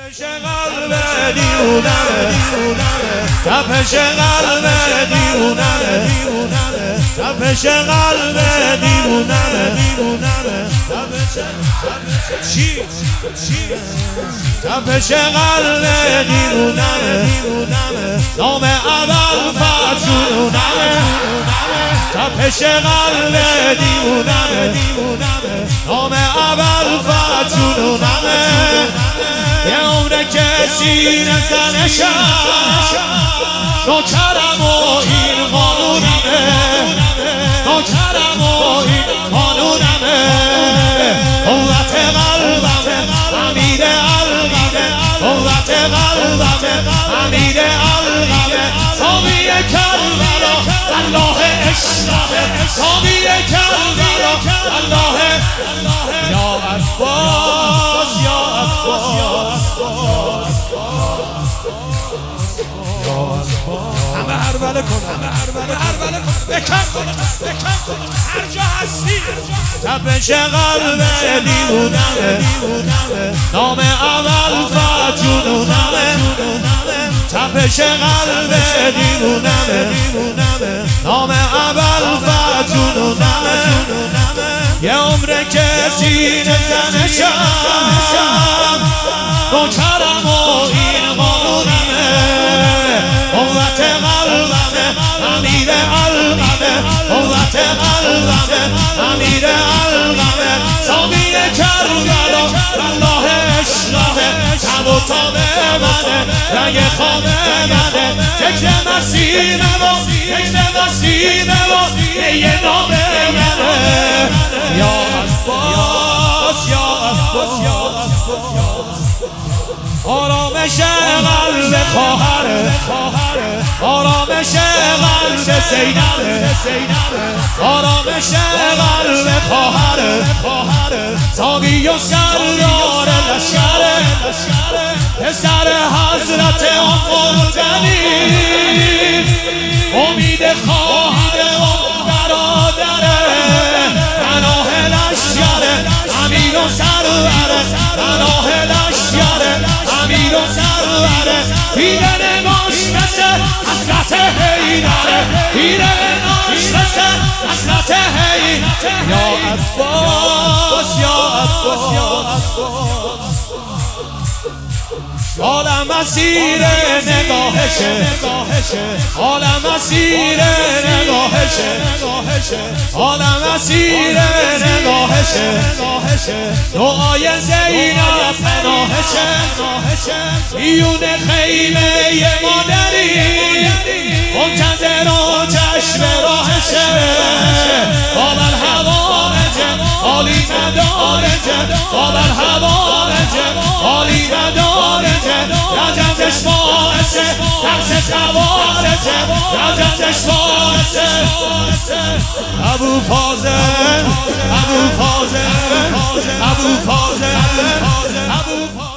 تپش قلب دیوونمه تپش قلب دیوونمه تپش قلب دیوونمه چی تپش قلب دیوونمه نام اول فجونمه تپش قلب دیوونمه نام اول فجونمه یه عمره که سینه زنشم نوکرم و این قانونمه نوکرم و این قانونمه قوت قلبمه امیر علقمه قوت قلبمه امیر علقمه سامی کربلا الله عشقمه سامی کربلا الله یا عباس یا عباس همه هربله کن همه هربله کن بکن هر جا هستی تپش قلب دیوونمه نام اول فجونمه تپش قلب دیوونمه نام اول فجونمه یه عمره که سینه زنشم نوکرم و این قانونمه قوت قلبمه امیر علقمه قوت قلبمه امیر علقمه سامی کربلا الله عشقمه تب و تاب منه رنگ خواب منه فکر مسیمه و فکر مسیمه و یه نام منه یا عباس یا عباس یا عباس آرامش قلب خواهره آرامش قلب زینبه آرامش قلب خواهره ساقی و سردار لشکره پسر حضرت المرتضی امید خواهر و برادره پناه لشکره امیر و سروره پناه لشکره امیر و سروره پیر نگاش مثل حضرت حیدره پیر نگاش مثل حضرت حیدره یا عباس یا عباس یا عباس عالم مسیر نگاهشه عالم مسیر نگاهشه عالم مسیر نگاهشه دعای زینب پناهشه میون خیمه مادری منتظر و چشم راهشه باب الحوارج عالی مدارج باب الحوارج عالی مدارج رجندش باعثه ترس خوارجه رجندش باعثه ابو فاضل ابو فاضل ابو فاضل ابو فاضل